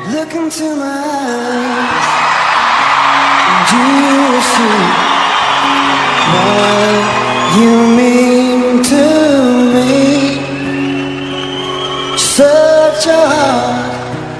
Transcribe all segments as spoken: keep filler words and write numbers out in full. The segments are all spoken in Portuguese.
Look into my eyes, do you see what you mean to me? Such a heart,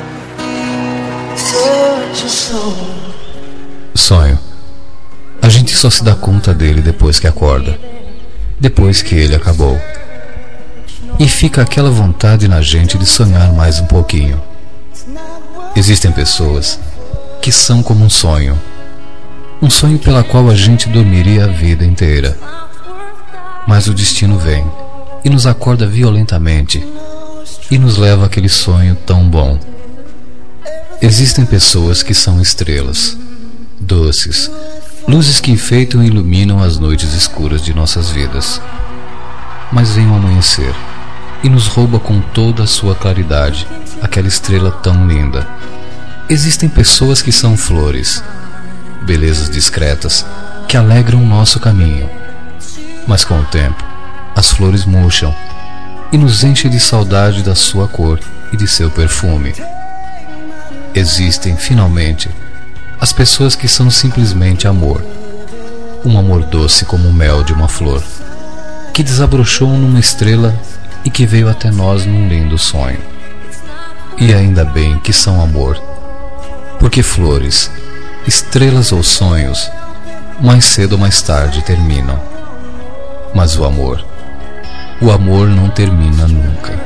such a soul. Sonho. A gente só se dá conta dele depois que acorda, depois que ele acabou. E fica aquela vontade na gente de sonhar mais um pouquinho. Existem pessoas que são como um sonho, um sonho pela qual a gente dormiria a vida inteira. Mas o destino vem e nos acorda violentamente e nos leva àquele sonho tão bom. Existem pessoas que são estrelas, doces, luzes que enfeitam e iluminam as noites escuras de nossas vidas. Mas vem o amanhecer e nos rouba com toda a sua claridade aquela estrela tão linda. Existem pessoas que são flores, belezas discretas que alegram o nosso caminho. Mas com o tempo, as flores murcham e nos enchem de saudade da sua cor e de seu perfume. Existem, finalmente, as pessoas que são simplesmente amor, um amor doce como o mel de uma flor, que desabrochou numa estrela e que veio até nós num lindo sonho. E ainda bem que são amor, porque flores, estrelas ou sonhos, mais cedo ou mais tarde terminam. Mas o amor, o amor não termina nunca.